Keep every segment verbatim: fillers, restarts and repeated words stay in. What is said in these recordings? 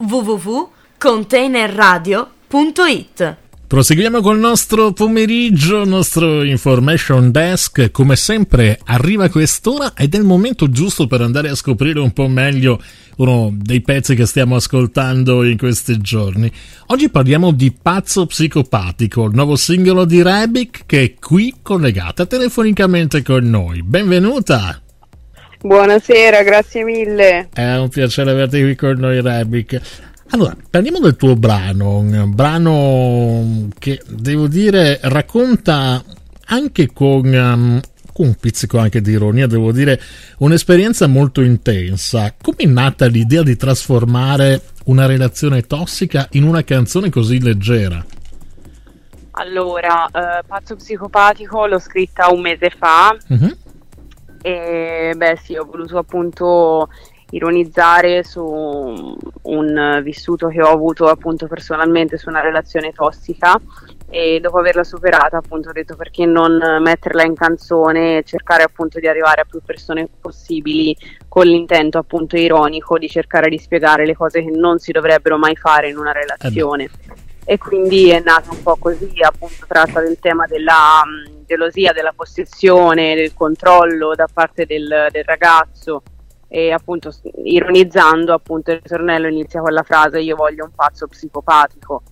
w w w punto container radio punto it. Proseguiamo col nostro pomeriggio, il nostro information desk. Come sempre arriva quest'ora ed è il momento giusto per andare a scoprire un po' meglio uno dei pezzi che stiamo ascoltando in questi giorni. Oggi parliamo di Pazzo Psicopatico, il nuovo singolo di Rebic, che è qui collegata telefonicamente con noi. Benvenuta! Buonasera, grazie mille. È un piacere averti qui con noi, Rebic. Allora, parliamo del tuo brano, un brano che, devo dire, racconta anche con, um, con un pizzico anche di ironia, devo dire, un'esperienza molto intensa. Come è nata l'idea di trasformare una relazione tossica in una canzone così leggera? Allora, eh, Pazzo Psicopatico l'ho scritta un mese fa, uh-huh. E beh sì, ho voluto appunto ironizzare su un vissuto che ho avuto appunto personalmente su una relazione tossica, e dopo averla superata appunto ho detto perché non metterla in canzone e cercare appunto di arrivare a più persone possibili, con l'intento appunto ironico di cercare di spiegare le cose che non si dovrebbero mai fare in una relazione. Eh e quindi è nata un po' così, appunto tratta del tema della um, gelosia, della possessione, del controllo da parte del, del ragazzo. E appunto ironizzando, appunto il ritornello inizia con la frase "io voglio un pazzo psicopatico".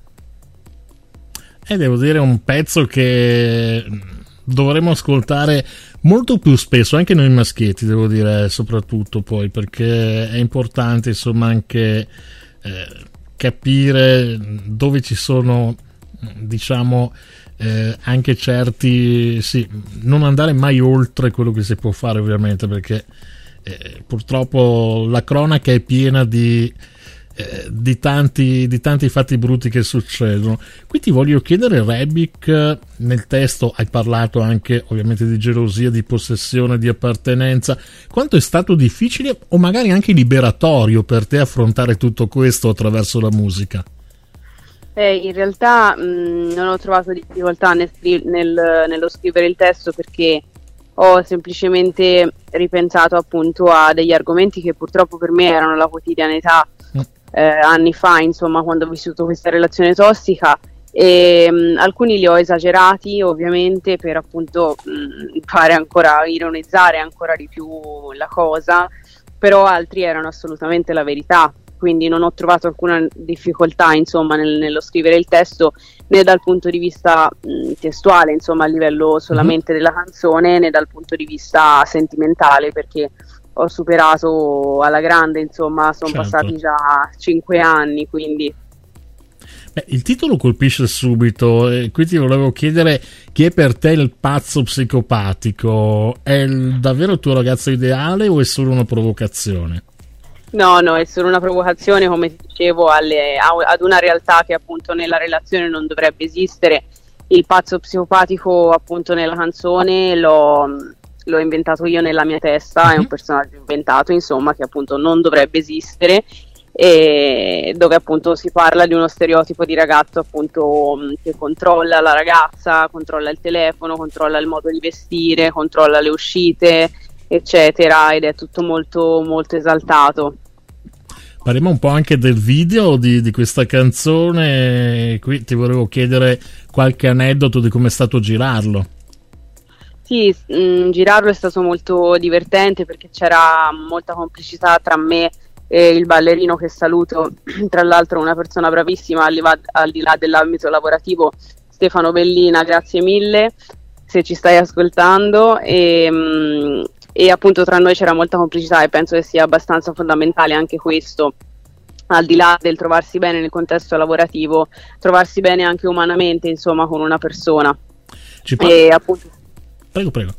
E devo dire un pezzo che dovremmo ascoltare molto più spesso, anche noi maschietti, devo dire, soprattutto poi, perché è importante insomma anche eh, capire dove ci sono, diciamo, eh, anche certi, sì, non andare mai oltre quello che si può fare, ovviamente, perché Eh, purtroppo la cronaca è piena di, eh, di, tanti, di tanti fatti brutti che succedono. Qui ti voglio chiedere, Rebic, nel testo hai parlato anche ovviamente di gelosia, di possessione, di appartenenza. Quanto è stato difficile o magari anche liberatorio per te affrontare tutto questo attraverso la musica? Eh, in realtà mh, non ho trovato difficoltà nel, nel, nello scrivere il testo, perché ho semplicemente ripensato appunto a degli argomenti che purtroppo per me erano la quotidianità eh, anni fa, insomma, quando ho vissuto questa relazione tossica, e mh, alcuni li ho esagerati ovviamente per appunto mh, fare ancora, ironizzare ancora di più la cosa, però altri erano assolutamente la verità. Quindi non ho trovato alcuna difficoltà insomma nel, nello scrivere il testo, né dal punto di vista mh, testuale, insomma a livello solamente mm-hmm. della canzone, né dal punto di vista sentimentale, perché ho superato alla grande, insomma sono certo. passati già cinque anni, quindi... Beh, il titolo colpisce subito, e qui ti volevo chiedere chi è per te il pazzo psicopatico. È il, davvero il tuo ragazzo ideale o è solo una provocazione? No, no, è solo una provocazione, come dicevo, alle, ad una realtà che appunto nella relazione non dovrebbe esistere. Il pazzo psicopatico appunto nella canzone l'ho, l'ho inventato io nella mia testa, uh-huh. è un personaggio inventato insomma che appunto non dovrebbe esistere, e dove appunto si parla di uno stereotipo di ragazzo appunto che controlla la ragazza, controlla il telefono, controlla il modo di vestire, controlla le uscite, eccetera, ed è tutto molto molto esaltato. Parliamo un po' anche del video di, di questa canzone. Qui ti volevo chiedere qualche aneddoto di come è stato girarlo. Sì, mh, girarlo è stato molto divertente, perché c'era molta complicità tra me e il ballerino, che saluto, tra l'altro una persona bravissima al di là, al di là dell'ambito lavorativo, Stefano Bellina, grazie mille se ci stai ascoltando. E mh, e appunto tra noi c'era molta complicità, e penso che sia abbastanza fondamentale anche questo, al di là del trovarsi bene nel contesto lavorativo, trovarsi bene anche umanamente insomma con una persona. Ci pa- e appunto prego prego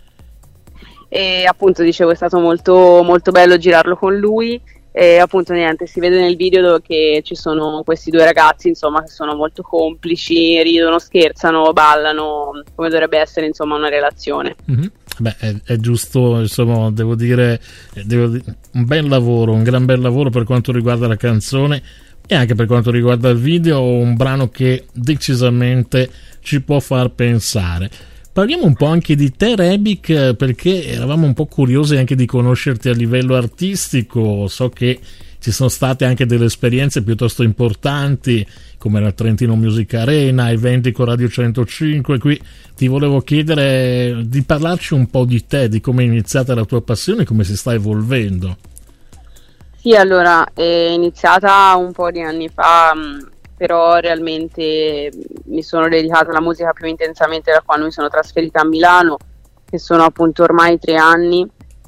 e appunto dicevo è stato molto molto bello girarlo con lui, e appunto niente, si vede nel video che ci sono questi due ragazzi insomma che sono molto complici, ridono, scherzano, ballano, come dovrebbe essere insomma una relazione. Mm-hmm. Beh, è, è giusto, insomma, devo dire, devo dire un bel lavoro, un gran bel lavoro per quanto riguarda la canzone e anche per quanto riguarda il video, un brano che decisamente ci può far pensare. Parliamo un po' anche di te, Rebic, perché eravamo un po' curiosi anche di conoscerti a livello artistico. So che ci sono state anche delle esperienze piuttosto importanti come la Trentino Music Arena, eventi con Radio centocinque. Qui ti volevo chiedere di parlarci un po' di te, di come è iniziata la tua passione e come si sta evolvendo. Sì, allora, è iniziata un po' di anni fa, però realmente mi sono dedicata alla musica più intensamente da quando mi sono trasferita a Milano, che sono appunto ormai tre anni,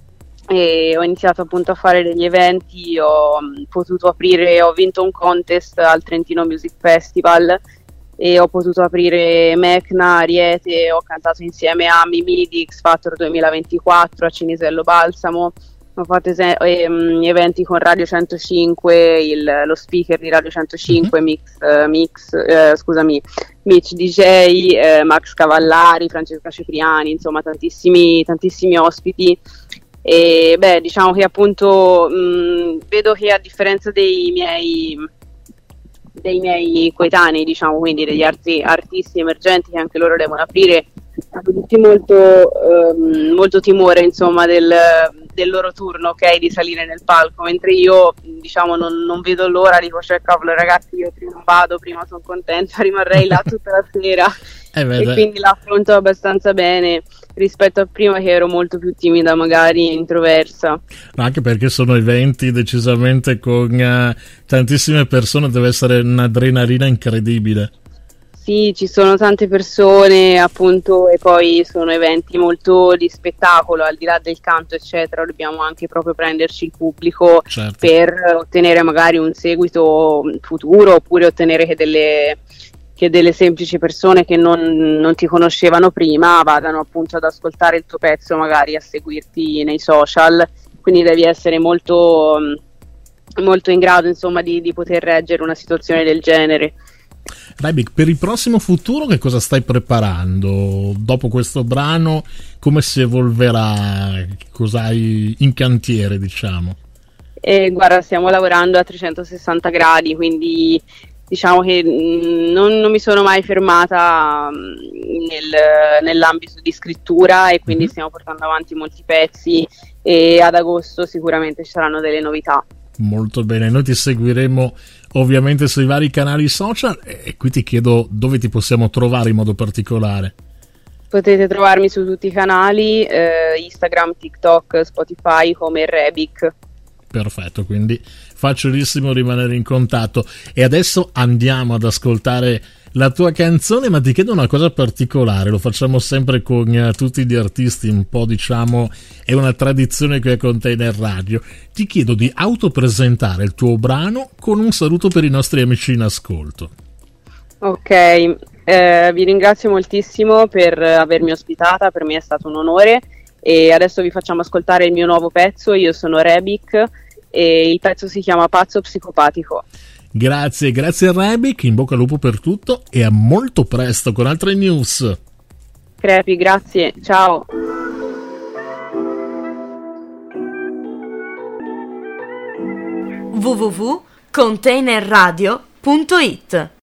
e ho iniziato appunto a fare degli eventi. Ho potuto aprire, ho vinto un contest al Trentino Music Festival e ho potuto aprire Mecna, Ariete, ho cantato insieme a Mimì di X Factor duemilaventiquattro, a Cinisello Balsamo. Ho fatto es- ehm, eventi con Radio centocinque, il, lo speaker di Radio centocinque, Mix, uh, Mix uh, scusami, Mitch D J, eh, Max Cavallari, Francesca Cipriani, insomma tantissimi, tantissimi ospiti. E beh, diciamo che appunto mh, vedo che a differenza dei miei dei miei coetanei, diciamo, quindi degli arti- artisti emergenti che anche loro devono aprire, hanno tutti molto, ehm, molto timore, insomma, del, del loro turno, ok, di salire nel palco, mentre io, diciamo, non, non vedo l'ora, dico, cioè, cavolo ragazzi, io prima vado, prima sono contenta, rimarrei là tutta la sera. Eh, e quindi la affronto abbastanza bene rispetto a prima, che ero molto più timida, magari introversa. Anche perché sono eventi decisamente con uh, tantissime persone, deve essere un'adrenalina incredibile. Sì, ci sono tante persone, appunto, e poi sono eventi molto di spettacolo, al di là del canto eccetera, dobbiamo anche proprio prenderci il pubblico, certo, per ottenere magari un seguito futuro, oppure ottenere che delle, che delle semplici persone che non, non ti conoscevano prima vadano appunto ad ascoltare il tuo pezzo, magari a seguirti nei social, quindi devi essere molto, molto in grado, insomma, di, di poter reggere una situazione del genere. Rebic, per il prossimo futuro che cosa stai preparando? Dopo questo brano come si evolverà? Cosa hai in cantiere, diciamo? Eh, guarda, stiamo lavorando a trecentosessanta gradi, quindi diciamo che mh, non, non mi sono mai fermata mh, nel, nell'ambito di scrittura, e quindi mm-hmm. stiamo portando avanti molti pezzi, e ad agosto sicuramente ci saranno delle novità. Molto bene, noi ti seguiremo ovviamente sui vari canali social, e qui ti chiedo dove ti possiamo trovare in modo particolare. Potete trovarmi su tutti i canali, eh, Instagram, TikTok, Spotify, come Rebic. Perfetto, quindi facilissimo rimanere in contatto. E adesso andiamo ad ascoltare la tua canzone, ma ti chiedo una cosa particolare, lo facciamo sempre con uh, tutti gli artisti, un po', diciamo, è una tradizione che è con te nel radio. Ti chiedo di autopresentare il tuo brano con un saluto per i nostri amici in ascolto. Ok, eh, vi ringrazio moltissimo per avermi ospitata, per me è stato un onore, e adesso vi facciamo ascoltare il mio nuovo pezzo. Io sono Rebic e il pezzo si chiama Pazzo Psicopatico. Grazie, grazie Rebic, in bocca al lupo per tutto e a molto presto con altre news. Crepi, grazie, ciao. w w w punto container radio punto it